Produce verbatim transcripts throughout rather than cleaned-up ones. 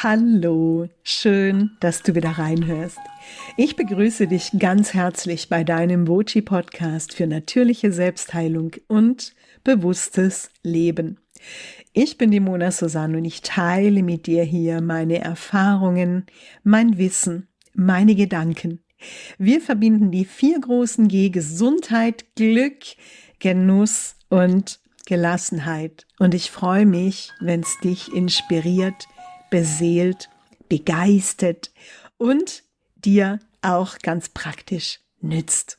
Hallo, schön, dass du wieder reinhörst. Ich begrüße dich ganz herzlich bei deinem Voci-Podcast für natürliche Selbstheilung und bewusstes Leben. Ich bin die Mona Susanne und ich teile mit dir hier meine Erfahrungen, mein Wissen, meine Gedanken. Wir verbinden die vier großen G: Gesundheit, Glück, Genuss und Gelassenheit. Und ich freue mich, wenn es dich inspiriert, beseelt, begeistert und dir auch ganz praktisch nützt.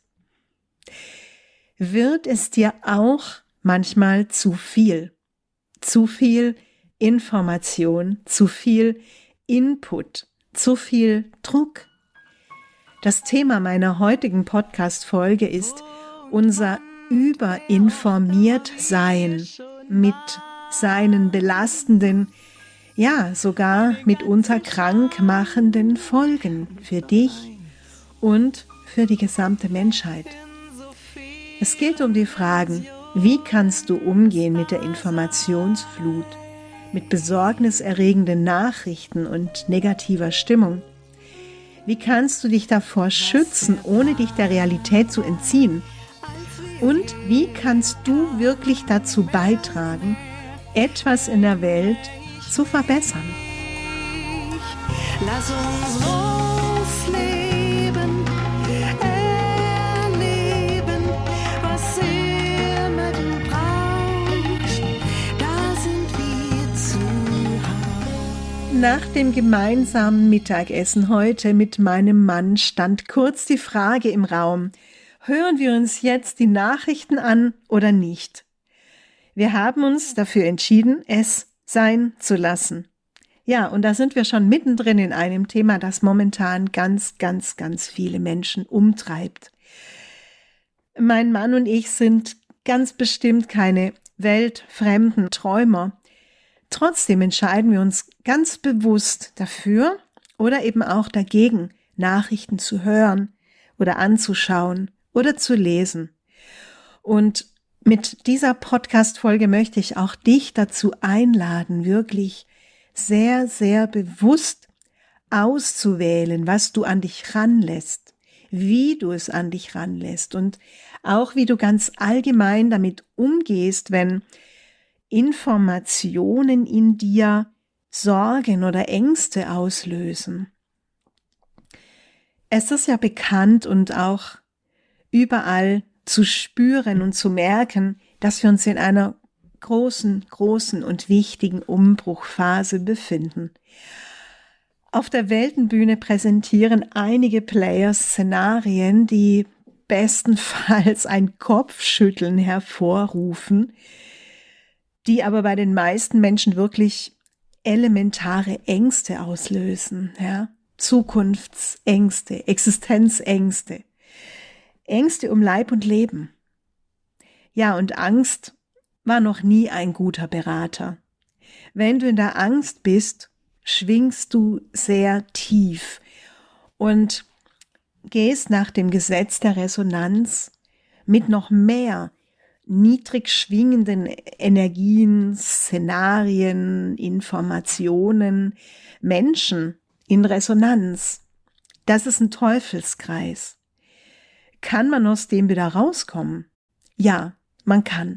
Wird es dir auch manchmal zu viel? Zu viel Information, zu viel Input, zu viel Druck? Das Thema meiner heutigen Podcast-Folge ist unser Überinformiertsein mit seinen belastenden, ja sogar mitunter krankmachenden Folgen für dich und für die gesamte Menschheit. Es geht um die Fragen: Wie kannst du umgehen mit der Informationsflut, mit besorgniserregenden Nachrichten und negativer Stimmung? Wie kannst du dich davor schützen, ohne dich der Realität zu entziehen? Und wie kannst du wirklich dazu beitragen, etwas in der Welt zu verbessern? Lass uns losleben, erleben, was immer du brauchst, da sind wir zu Hause. Nach dem gemeinsamen Mittagessen heute mit meinem Mann stand kurz die Frage im Raum: Hören wir uns jetzt die Nachrichten an oder nicht? Wir haben uns dafür entschieden, es sein zu lassen. Ja, und da sind wir schon mittendrin in einem Thema, das momentan ganz, ganz, ganz viele Menschen umtreibt. Mein Mann und ich sind ganz bestimmt keine weltfremden Träumer. Trotzdem entscheiden wir uns ganz bewusst dafür oder eben auch dagegen, Nachrichten zu hören oder anzuschauen oder zu lesen. Und mit dieser Podcast-Folge möchte ich auch dich dazu einladen, wirklich sehr, sehr bewusst auszuwählen, was du an dich ranlässt, wie du es an dich ranlässt und auch wie du ganz allgemein damit umgehst, wenn Informationen in dir Sorgen oder Ängste auslösen. Es ist ja bekannt und auch überall zu spüren und zu merken, dass wir uns in einer großen, großen und wichtigen Umbruchphase befinden. Auf der Weltenbühne präsentieren einige Player Szenarien, die bestenfalls ein Kopfschütteln hervorrufen, die aber bei den meisten Menschen wirklich elementare Ängste auslösen, ja? Zukunftsängste, Existenzängste. Ängste um Leib und Leben. Ja, und Angst war noch nie ein guter Berater. Wenn du in der Angst bist, schwingst du sehr tief und gehst nach dem Gesetz der Resonanz mit noch mehr niedrig schwingenden Energien, Szenarien, Informationen, Menschen in Resonanz. Das ist ein Teufelskreis. Kann man aus dem wieder rauskommen? Ja, man kann.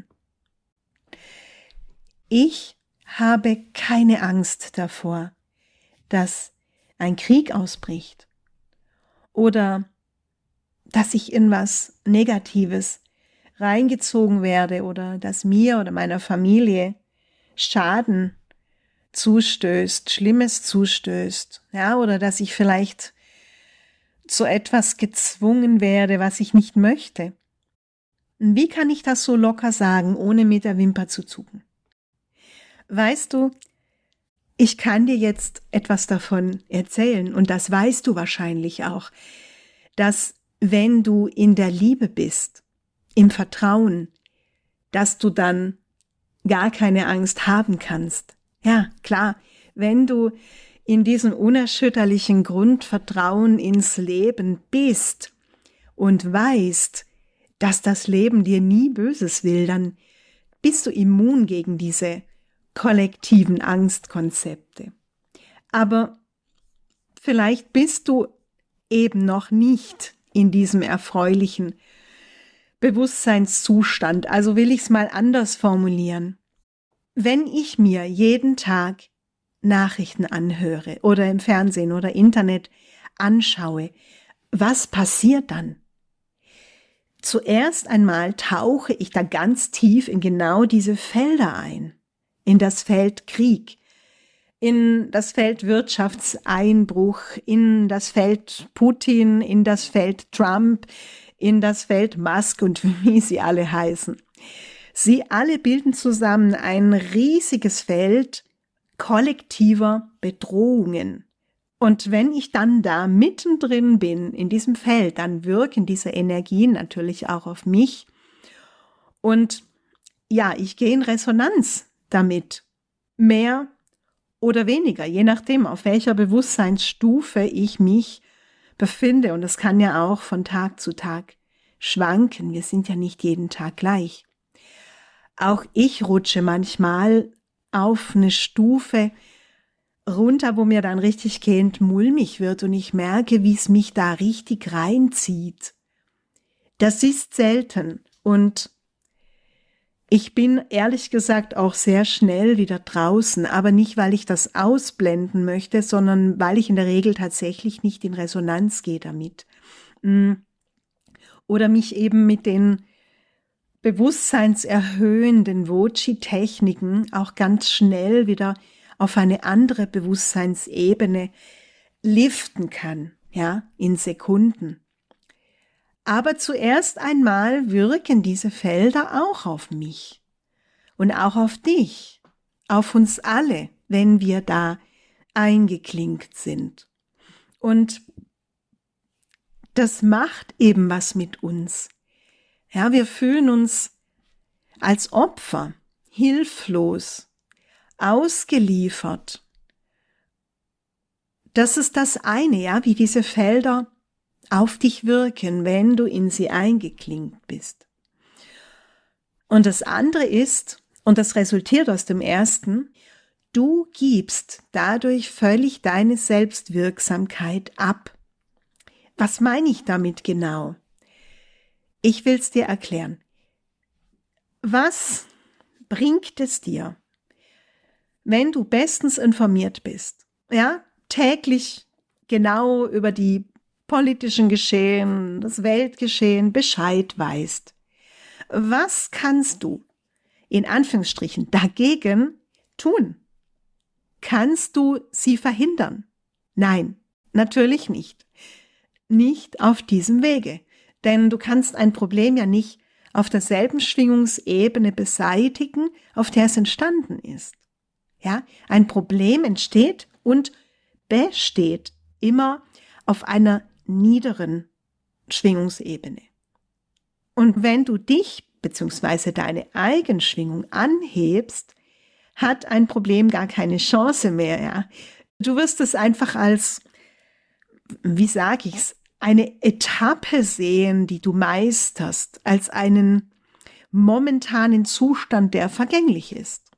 Ich habe keine Angst davor, dass ein Krieg ausbricht oder dass ich in was Negatives reingezogen werde oder dass mir oder meiner Familie Schaden zustößt, Schlimmes zustößt, ja, oder dass ich vielleicht zu etwas gezwungen werde, was ich nicht möchte. Wie kann ich das so locker sagen, ohne mit der Wimper zu zucken? Weißt du, ich kann dir jetzt etwas davon erzählen und das weißt du wahrscheinlich auch, dass wenn du in der Liebe bist, im Vertrauen, dass du dann gar keine Angst haben kannst. Ja, klar, wenn du in diesem unerschütterlichen Grundvertrauen ins Leben bist und weißt, dass das Leben dir nie Böses will, dann bist du immun gegen diese kollektiven Angstkonzepte. Aber vielleicht bist du eben noch nicht in diesem erfreulichen Bewusstseinszustand. Also will ich es mal anders formulieren. Wenn ich mir jeden Tag Nachrichten anhöre oder im Fernsehen oder Internet anschaue, was passiert dann? Zuerst einmal tauche ich da ganz tief in genau diese Felder ein. In das Feld Krieg, in das Feld Wirtschaftseinbruch, in das Feld Putin, in das Feld Trump, in das Feld Musk und wie sie alle heißen. Sie alle bilden zusammen ein riesiges Feld kollektiver Bedrohungen. Und wenn ich dann da mittendrin bin, in diesem Feld, dann wirken diese Energien natürlich auch auf mich. Und ja, ich gehe in Resonanz damit. Mehr oder weniger, je nachdem, auf welcher Bewusstseinsstufe ich mich befinde. Und das kann ja auch von Tag zu Tag schwanken. Wir sind ja nicht jeden Tag gleich. Auch ich rutsche manchmal auf eine Stufe runter, wo mir dann richtig gehend mulmig wird und ich merke, wie es mich da richtig reinzieht. Das ist selten und ich bin ehrlich gesagt auch sehr schnell wieder draußen, aber nicht, weil ich das ausblenden möchte, sondern weil ich in der Regel tatsächlich nicht in Resonanz gehe damit. Oder mich eben mit den bewusstseinserhöhenden Voci-Techniken auch ganz schnell wieder auf eine andere Bewusstseinsebene liften kann, ja, in Sekunden. Aber zuerst einmal wirken diese Felder auch auf mich und auch auf dich, auf uns alle, wenn wir da eingeklinkt sind. Und das macht eben was mit uns. Ja, wir fühlen uns als Opfer, hilflos, ausgeliefert. Das ist das eine, ja, wie diese Felder auf dich wirken, wenn du in sie eingeklinkt bist. Und das andere ist, und das resultiert aus dem ersten, du gibst dadurch völlig deine Selbstwirksamkeit ab. Was meine ich damit genau? Ich will es dir erklären. Was bringt es dir, wenn du bestens informiert bist, ja, täglich genau über die politischen Geschehen, das Weltgeschehen Bescheid weißt? Was kannst du in Anführungsstrichen dagegen tun? Kannst du sie verhindern? Nein, natürlich nicht. Nicht auf diesem Wege. Denn du kannst ein Problem ja nicht auf derselben Schwingungsebene beseitigen, auf der es entstanden ist. Ja, ein Problem entsteht und besteht immer auf einer niederen Schwingungsebene. Und wenn du dich bzw. deine Eigenschwingung anhebst, hat ein Problem gar keine Chance mehr. Ja? Du wirst es einfach als, wie sage ich's, eine Etappe sehen, die du meisterst, als einen momentanen Zustand, der vergänglich ist.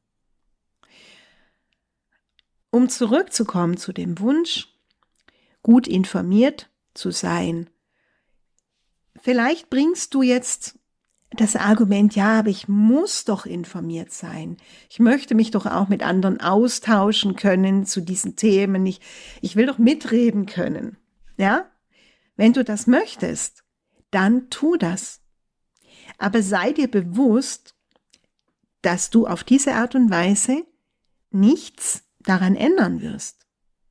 Um zurückzukommen zu dem Wunsch, gut informiert zu sein. Vielleicht bringst du jetzt das Argument, ja, aber ich muss doch informiert sein. Ich möchte mich doch auch mit anderen austauschen können zu diesen Themen. Ich, ich will doch mitreden können. Ja? Wenn du das möchtest, dann tu das. Aber sei dir bewusst, dass du auf diese Art und Weise nichts daran ändern wirst.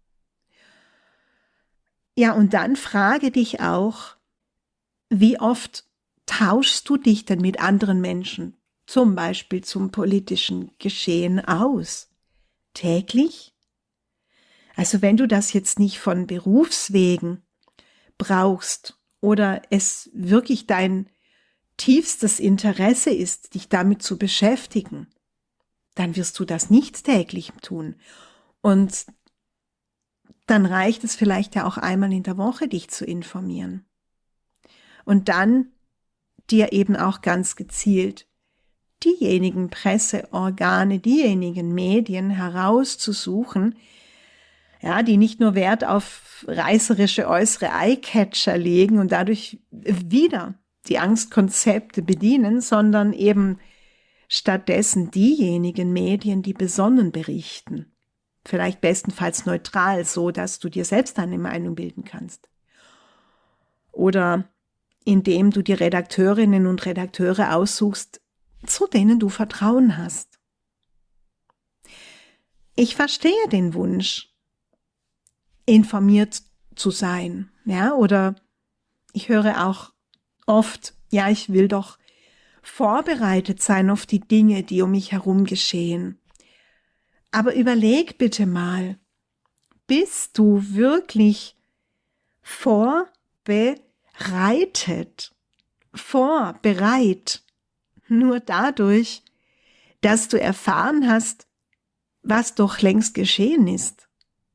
Ja, und dann frage dich auch, wie oft tauschst du dich denn mit anderen Menschen, zum Beispiel zum politischen Geschehen, aus? Täglich? Also wenn du das jetzt nicht von Berufswegen brauchst oder es wirklich dein tiefstes Interesse ist, dich damit zu beschäftigen, dann wirst du das nicht täglich tun. Und dann reicht es vielleicht ja auch einmal in der Woche, dich zu informieren. Und dann dir eben auch ganz gezielt diejenigen Presseorgane, diejenigen Medien herauszusuchen, ja, die nicht nur Wert auf reißerische äußere Eyecatcher legen und dadurch wieder die Angstkonzepte bedienen, sondern eben stattdessen diejenigen Medien, die besonnen berichten. Vielleicht bestenfalls neutral, so dass du dir selbst eine Meinung bilden kannst. Oder indem du die Redakteurinnen und Redakteure aussuchst, zu denen du Vertrauen hast. Ich verstehe den Wunsch, informiert zu sein, ja, oder ich höre auch oft, ja, ich will doch vorbereitet sein auf die Dinge, die um mich herum geschehen. Aber überleg bitte mal, bist du wirklich vorbereitet, vorbereit, nur dadurch, dass du erfahren hast, was doch längst geschehen ist?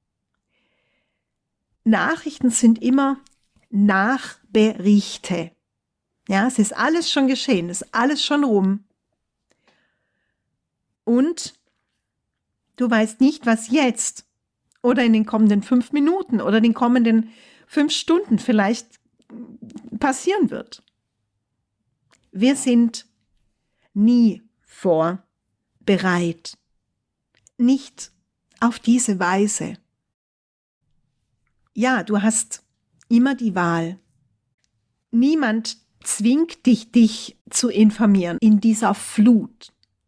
Nachrichten sind immer Nachberichte. Ja, es ist alles schon geschehen, es ist alles schon rum. Und du weißt nicht, was jetzt oder in den kommenden fünf Minuten oder den kommenden fünf Stunden vielleicht passieren wird. Wir sind nie vorbereit. Nicht auf diese Weise. Ja, du hast immer die Wahl. Niemand zwingt dich, dich zu informieren in dieser Flut.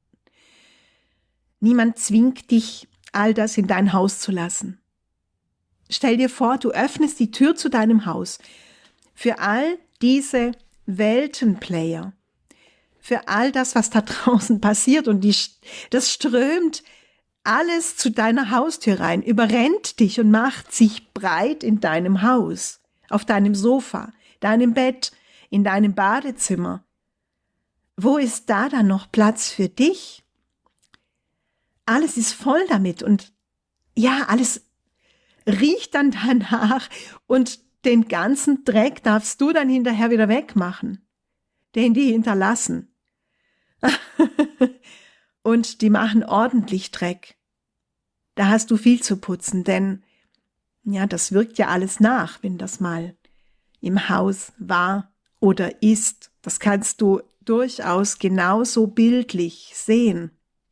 Niemand zwingt dich, all das in dein Haus zu lassen. Stell dir vor, du öffnest die Tür zu deinem Haus für all diese Weltenplayer, für all das, was da draußen passiert und die, das strömt alles zu deiner Haustür rein, überrennt dich und macht sich breit in deinem Haus, auf deinem Sofa, deinem Bett, in deinem Badezimmer. Wo ist da dann noch Platz für dich? Alles ist voll damit und ja, alles riecht dann danach und den ganzen Dreck darfst du dann hinterher wieder wegmachen, den die hinterlassen. Und die machen ordentlich Dreck. Da hast du viel zu putzen, denn ja, das wirkt ja alles nach, wenn das mal im Haus war oder ist. Das kannst du durchaus genauso bildlich sehen.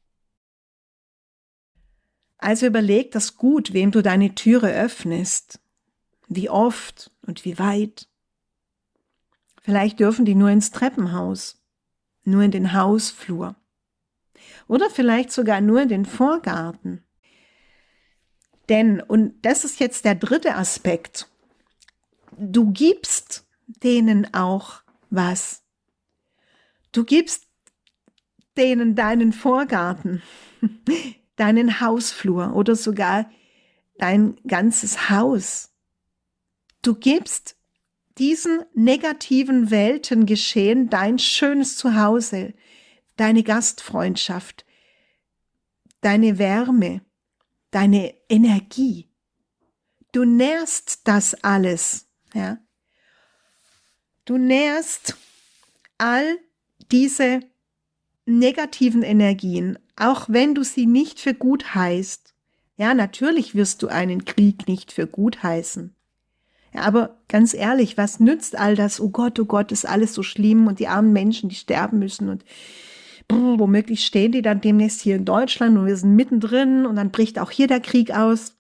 Also überleg das gut, wem du deine Türe öffnest, wie oft und wie weit. Vielleicht dürfen die nur ins Treppenhaus, nur in den Hausflur oder vielleicht sogar nur in den Vorgarten. Denn, und das ist jetzt der dritte Aspekt, du gibst denen auch was. Du gibst denen deinen Vorgarten, deinen Hausflur oder sogar dein ganzes Haus. Du gibst diesen negativen Weltengeschehen dein schönes Zuhause, deine Gastfreundschaft, deine Wärme, deine Energie. Du nährst das alles, ja. Du nährst all diese negativen Energien, auch wenn du sie nicht für gut heißt. Ja, natürlich wirst du einen Krieg nicht für gut heißen. Ja, aber ganz ehrlich, was nützt all das? Oh Gott, oh Gott, ist alles so schlimm und die armen Menschen, die sterben müssen und brr, womöglich stehen die dann demnächst hier in Deutschland und wir sind mittendrin und dann bricht auch hier der Krieg aus.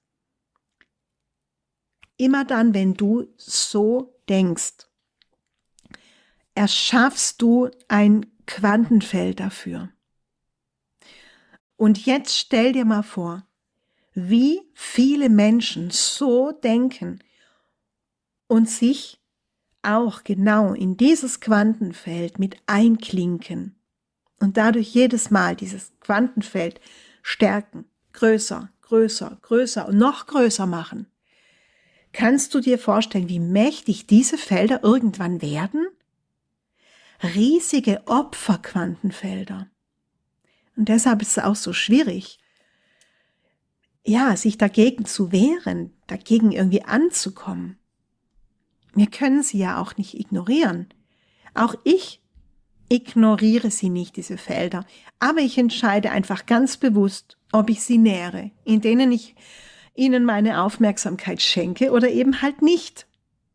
Immer dann, wenn du so denkst, erschaffst du ein Quantenfeld dafür. Und jetzt stell dir mal vor, wie viele Menschen so denken und sich auch genau in dieses Quantenfeld mit einklinken und dadurch jedes Mal dieses Quantenfeld stärken, größer, größer, größer und noch größer machen. Kannst du dir vorstellen, wie mächtig diese Felder irgendwann werden? Riesige Opferquantenfelder. Und deshalb ist es auch so schwierig, ja, sich dagegen zu wehren, dagegen irgendwie anzukommen. Wir können sie ja auch nicht ignorieren. Auch ich ignoriere sie nicht, diese Felder. Aber ich entscheide einfach ganz bewusst, ob ich sie nähere, in denen ich ihnen meine Aufmerksamkeit schenke oder eben halt nicht.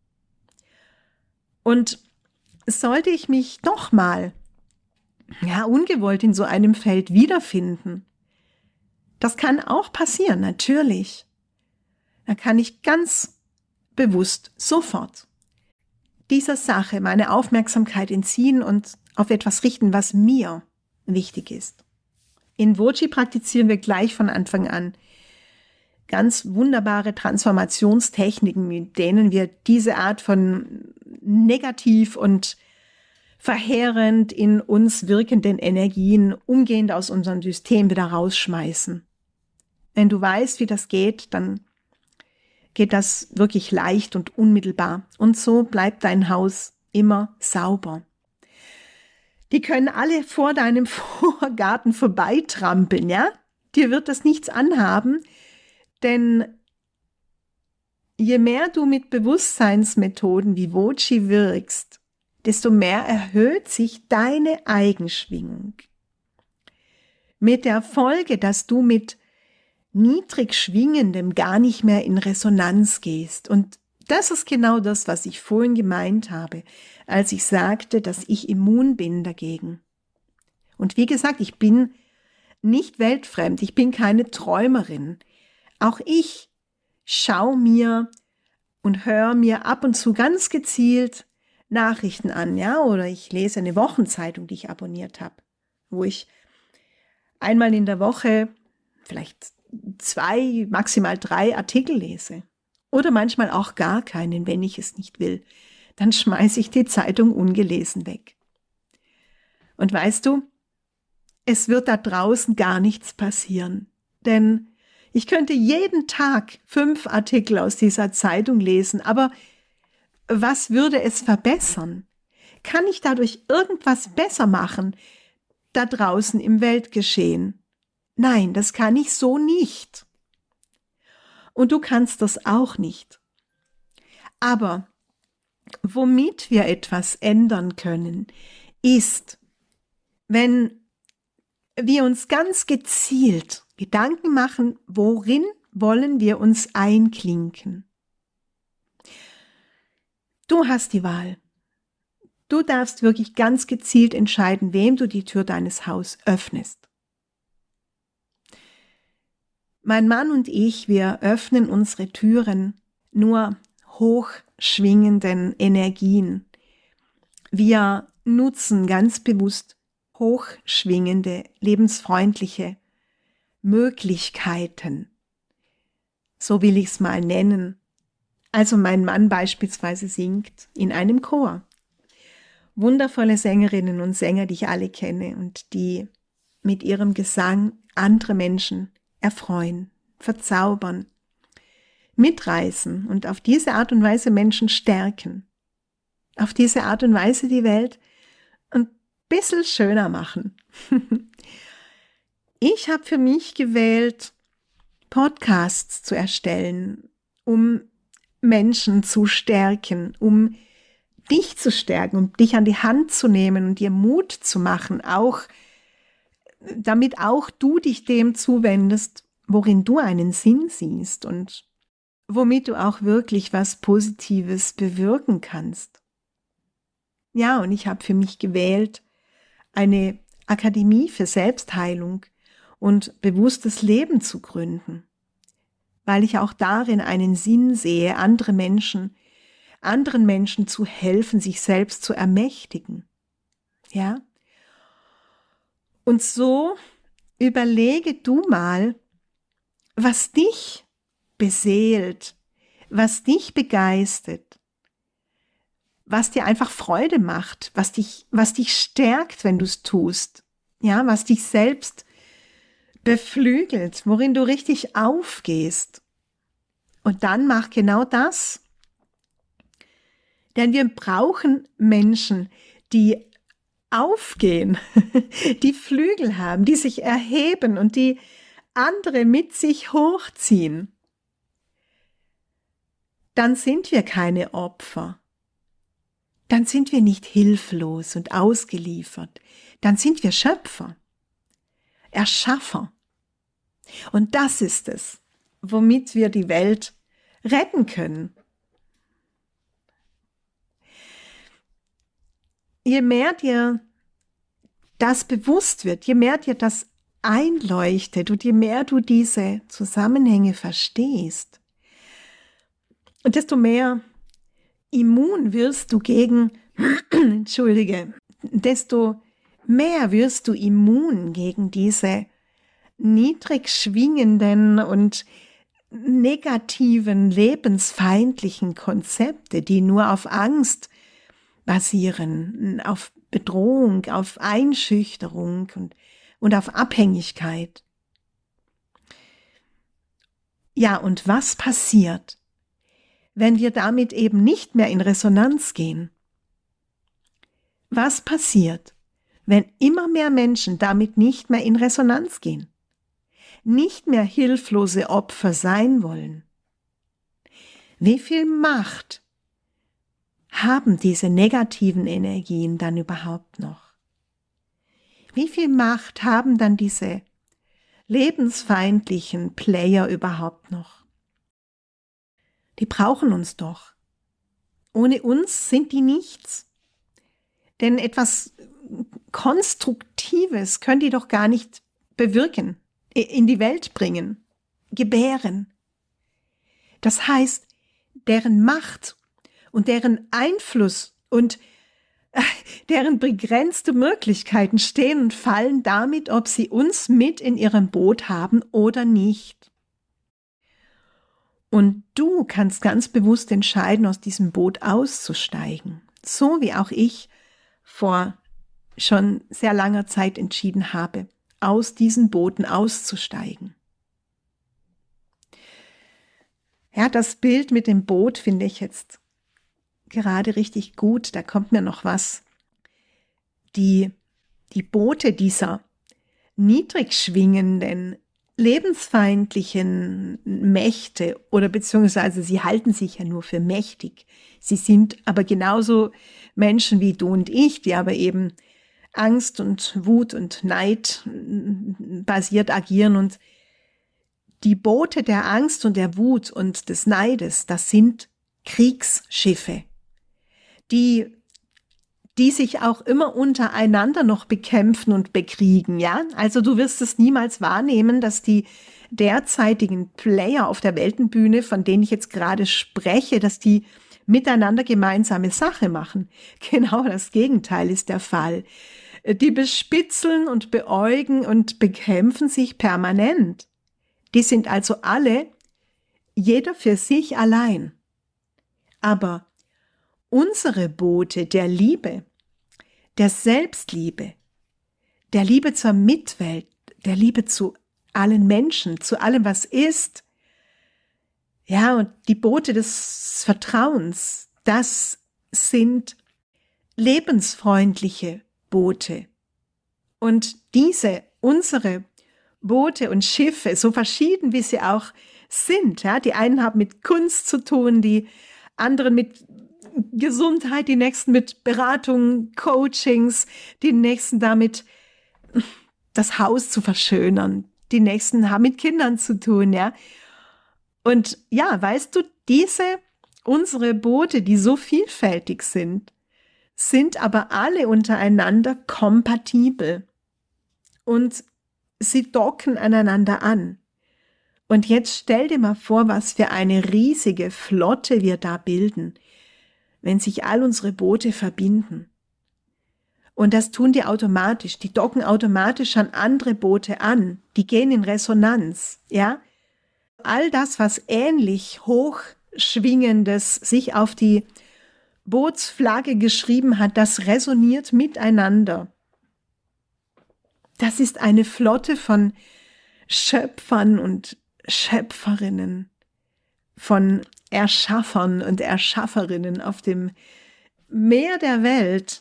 Und sollte ich mich doch mal, ja, ungewollt in so einem Feld wiederfinden, das kann auch passieren, natürlich. Da kann ich ganz bewusst sofort dieser Sache meine Aufmerksamkeit entziehen und auf etwas richten, was mir wichtig ist. In Voci praktizieren wir gleich von Anfang an ganz wunderbare Transformationstechniken, mit denen wir diese Art von negativ und verheerend in uns wirkenden Energien umgehend aus unserem System wieder rausschmeißen. Wenn du weißt, wie das geht, dann geht das wirklich leicht und unmittelbar. Und so bleibt dein Haus immer sauber. Die können alle vor deinem Vorgarten vorbeitrampeln, ja? Dir wird das nichts anhaben, denn je mehr du mit Bewusstseinsmethoden wie Voci wirkst, desto mehr erhöht sich deine Eigenschwingung. Mit der Folge, dass du mit niedrig schwingendem gar nicht mehr in Resonanz gehst. Und das ist genau das, was ich vorhin gemeint habe, als ich sagte, dass ich immun bin dagegen. Und wie gesagt, ich bin nicht weltfremd, ich bin keine Träumerin. Auch ich schaue mir und höre mir ab und zu ganz gezielt Nachrichten an, ja, oder ich lese eine Wochenzeitung, die ich abonniert habe, wo ich einmal in der Woche vielleicht zwei, maximal drei Artikel lese. Oder manchmal auch gar keinen, wenn ich es nicht will. Dann schmeiße ich die Zeitung ungelesen weg. Und weißt du, es wird da draußen gar nichts passieren. Denn ich könnte jeden Tag fünf Artikel aus dieser Zeitung lesen, aber was würde es verbessern? Kann ich dadurch irgendwas besser machen, da draußen im Weltgeschehen? Nein, das kann ich so nicht. Und du kannst das auch nicht. Aber womit wir etwas ändern können, ist, wenn wir uns ganz gezielt Gedanken machen, worin wollen wir uns einklinken. Du hast die Wahl. Du darfst wirklich ganz gezielt entscheiden, wem du die Tür deines Hauses öffnest. Mein Mann und ich, wir öffnen unsere Türen nur hochschwingenden Energien. Wir nutzen ganz bewusst hochschwingende, lebensfreundliche Möglichkeiten. So will ich es mal nennen. Also mein Mann beispielsweise singt in einem Chor. Wundervolle Sängerinnen und Sänger, die ich alle kenne und die mit ihrem Gesang andere Menschen erfreuen, verzaubern, mitreißen und auf diese Art und Weise Menschen stärken. Auf diese Art und Weise die Welt ein bisschen schöner machen. Ich habe für mich gewählt, Podcasts zu erstellen, um Menschen zu stärken, um dich zu stärken, um dich an die Hand zu nehmen und dir Mut zu machen, auch damit auch du dich dem zuwendest, worin du einen Sinn siehst und womit du auch wirklich was Positives bewirken kannst. Ja, und ich habe für mich gewählt, eine Akademie für Selbstheilung und bewusstes Leben zu gründen, weil ich auch darin einen Sinn sehe, andere Menschen, anderen Menschen zu helfen, sich selbst zu ermächtigen. Ja? Und so überlege du mal, was dich beseelt, was dich begeistert, was dir einfach Freude macht, was dich, was dich stärkt, wenn du es tust, ja, was dich selbst beflügelt, worin du richtig aufgehst. Und dann mach genau das. Denn wir brauchen Menschen, die aufgehen, die Flügel haben, die sich erheben und die andere mit sich hochziehen. Dann sind wir keine Opfer. Dann sind wir nicht hilflos und ausgeliefert. Dann sind wir Schöpfer, Erschaffer. Und das ist es, womit wir die Welt retten können. Je mehr dir das bewusst wird, je mehr dir das einleuchtet und je mehr du diese Zusammenhänge verstehst, desto mehr immun wirst du gegen, entschuldige, desto mehr wirst du immun gegen diese niedrig schwingenden und negativen, lebensfeindlichen Konzepte, die nur auf Angst basieren, auf Bedrohung, auf Einschüchterung und, und auf Abhängigkeit. Ja, und was passiert, wenn wir damit eben nicht mehr in Resonanz gehen? Was passiert, wenn immer mehr Menschen damit nicht mehr in Resonanz gehen? Nicht mehr hilflose Opfer sein wollen? Wie viel Macht haben diese negativen Energien dann überhaupt noch? Wie viel Macht haben dann diese lebensfeindlichen Player überhaupt noch? Die brauchen uns doch. Ohne uns sind die nichts. Denn etwas Konstruktives können die doch gar nicht bewirken, in die Welt bringen, gebären. Das heißt, deren Macht und deren Einfluss und äh, deren begrenzte Möglichkeiten stehen und fallen damit, ob sie uns mit in ihrem Boot haben oder nicht. Und du kannst ganz bewusst entscheiden, aus diesem Boot auszusteigen, so wie auch ich vor schon sehr langer Zeit entschieden habe, aus diesen Booten auszusteigen. Ja, das Bild mit dem Boot finde ich jetzt gerade richtig gut. Da kommt mir noch was. Die, die Boote dieser niedrig schwingenden, lebensfeindlichen Mächte oder beziehungsweise sie halten sich ja nur für mächtig. Sie sind aber genauso Menschen wie du und ich, die aber eben Angst und Wut und Neid basiert agieren. Und die Boote der Angst und der Wut und des Neides, das sind Kriegsschiffe, die, die sich auch immer untereinander noch bekämpfen und bekriegen, ja? Also du wirst es niemals wahrnehmen, dass die derzeitigen Player auf der Weltenbühne, von denen ich jetzt gerade spreche, dass die miteinander gemeinsame Sache machen. Genau das Gegenteil ist der Fall. Die bespitzeln und beäugen und bekämpfen sich permanent. Die sind also alle, jeder für sich allein. Aber unsere Boote der Liebe, der Selbstliebe, der Liebe zur Mitwelt, der Liebe zu allen Menschen, zu allem, was ist, ja, und die Boote des Vertrauens, das sind lebensfreundliche Boote. Und diese, unsere Boote und Schiffe, so verschieden wie sie auch sind, ja, die einen haben mit Kunst zu tun, die anderen mit Gesundheit, die nächsten mit Beratung, Coachings, die nächsten damit das Haus zu verschönern, die nächsten haben mit Kindern zu tun, ja. Und ja, weißt du, diese, unsere Boote, die so vielfältig sind, sind aber alle untereinander kompatibel und sie docken aneinander an. Und jetzt stell dir mal vor, was für eine riesige Flotte wir da bilden, wenn sich all unsere Boote verbinden. Und das tun die automatisch, die docken automatisch an andere Boote an, die gehen in Resonanz, ja. All das, was ähnlich hochschwingendes sich auf die Bootsflagge geschrieben hat, das resoniert miteinander. Das ist eine Flotte von Schöpfern und Schöpferinnen, von Erschaffern und Erschafferinnen auf dem Meer der Welt.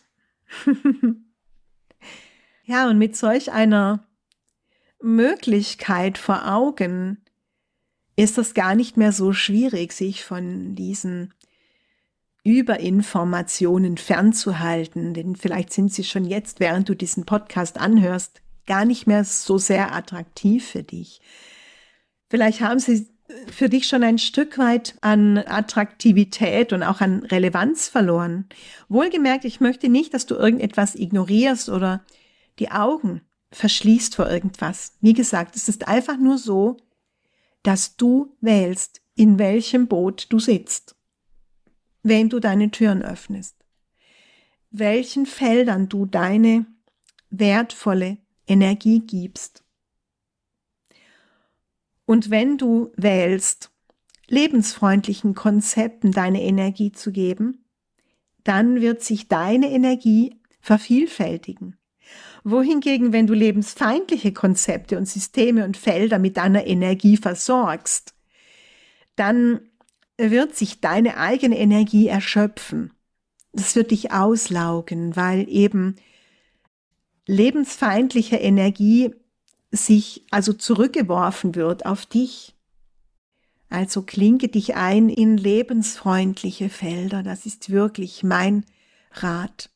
Ja, und mit solch einer Möglichkeit vor Augen ist es gar nicht mehr so schwierig, sich von diesen Überinformationen fernzuhalten, denn vielleicht sind sie schon jetzt, während du diesen Podcast anhörst, gar nicht mehr so sehr attraktiv für dich. Vielleicht haben sie für dich schon ein Stück weit an Attraktivität und auch an Relevanz verloren. Wohlgemerkt, ich möchte nicht, dass du irgendetwas ignorierst oder die Augen verschließt vor irgendwas. Wie gesagt, es ist einfach nur so, dass du wählst, in welchem Boot du sitzt, wenn du deine Türen öffnest, welchen Feldern du deine wertvolle Energie gibst. Und wenn du wählst, lebensfreundlichen Konzepten deine Energie zu geben, dann wird sich deine Energie vervielfältigen. Wohingegen, wenn du lebensfeindliche Konzepte und Systeme und Felder mit deiner Energie versorgst, dann wird sich deine eigene Energie erschöpfen. Das wird dich auslaugen, weil eben lebensfeindliche Energie sich also zurückgeworfen wird auf dich. Also klinke dich ein in lebensfreundliche Felder. Das ist wirklich mein Rat.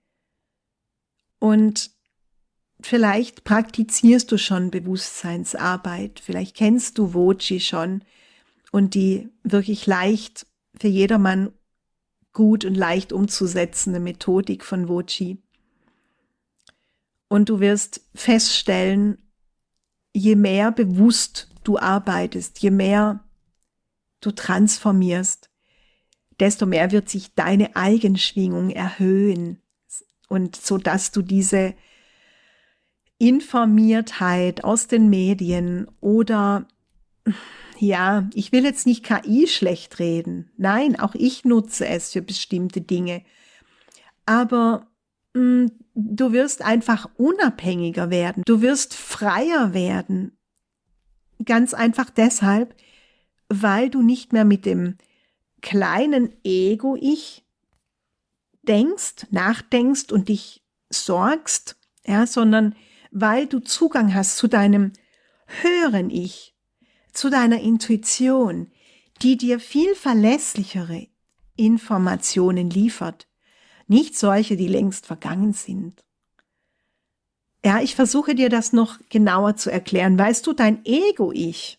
Und vielleicht praktizierst du schon Bewusstseinsarbeit. Vielleicht kennst du Voci schon und die wirklich leicht für jedermann gut und leicht umzusetzende Methodik von Voci. Und du wirst feststellen, je mehr bewusst du arbeitest, je mehr du transformierst, desto mehr wird sich deine Eigenschwingung erhöhen. Und so dass du diese Informiertheit aus den Medien oder, ja, ich will jetzt nicht K I schlecht reden. Nein, auch ich nutze es für bestimmte Dinge. Aber mh, du wirst einfach unabhängiger werden. Du wirst freier werden. Ganz einfach deshalb, weil du nicht mehr mit dem kleinen Ego-Ich denkst, nachdenkst und dich sorgst, ja, sondern weil du Zugang hast zu deinem höheren Ich, zu deiner Intuition, die dir viel verlässlichere Informationen liefert, nicht solche, die längst vergangen sind. Ja, ich versuche dir das noch genauer zu erklären. Weißt du, dein Ego-Ich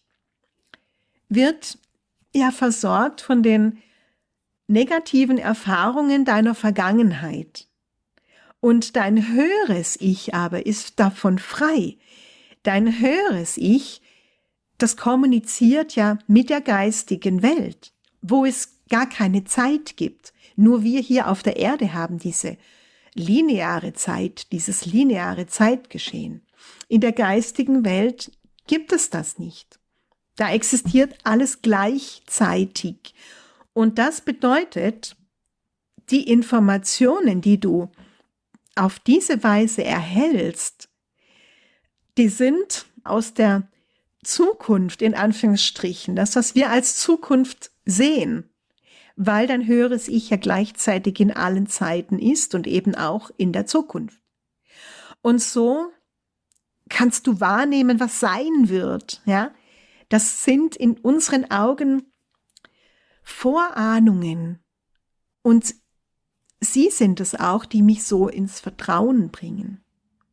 wird ja versorgt von den negativen Erfahrungen deiner Vergangenheit. Und dein höheres Ich aber ist davon frei. Dein höheres Ich, das kommuniziert ja mit der geistigen Welt, wo es gar keine Zeit gibt. Nur wir hier auf der Erde haben diese lineare Zeit, dieses lineare Zeitgeschehen. In der geistigen Welt gibt es das nicht. Da existiert alles gleichzeitig. Und das bedeutet, die Informationen, die du auf diese Weise erhältst, die sind aus der Zukunft, in Anführungsstrichen, das, was wir als Zukunft sehen, weil dein höheres Ich ja gleichzeitig in allen Zeiten ist und eben auch in der Zukunft. Und so kannst du wahrnehmen, was sein wird. Ja? Das sind in unseren Augen Vorahnungen und sie sind es auch, die mich so ins Vertrauen bringen.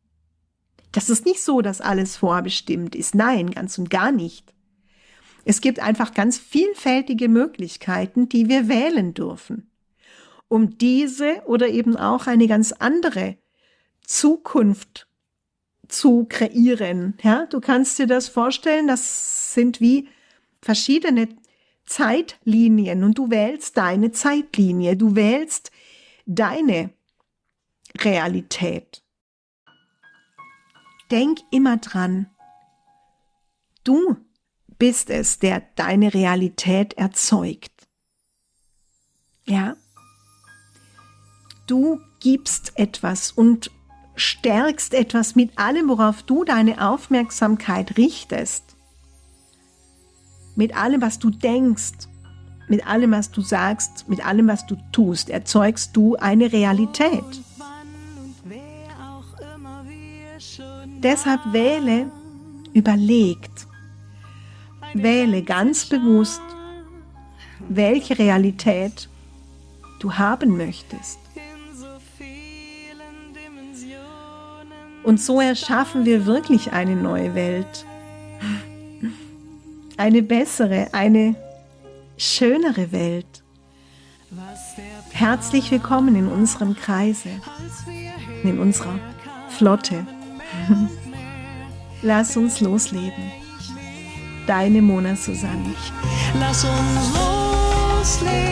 Das ist nicht so, dass alles vorbestimmt ist. Nein, ganz und gar nicht. Es gibt einfach ganz vielfältige Möglichkeiten, die wir wählen dürfen, um diese oder eben auch eine ganz andere Zukunft zu kreieren. Ja, du kannst dir das vorstellen, das sind wie verschiedene Zeitlinien und du wählst deine Zeitlinie, du wählst deine Realität. Denk immer dran, du bist es, der deine Realität erzeugt. Ja? Du gibst etwas und stärkst etwas mit allem, worauf du deine Aufmerksamkeit richtest. Mit allem, was du denkst, mit allem, was du sagst, mit allem, was du tust, erzeugst du eine Realität. Deshalb wähle überlegt, wähle ganz bewusst, welche Realität du haben möchtest. Und so erschaffen wir wirklich eine neue Welt. eine bessere, eine schönere Welt. Herzlich willkommen in unserem Kreise, in unserer Flotte. Lass uns losleben. Deine Mona Susanne. Lass uns losleben.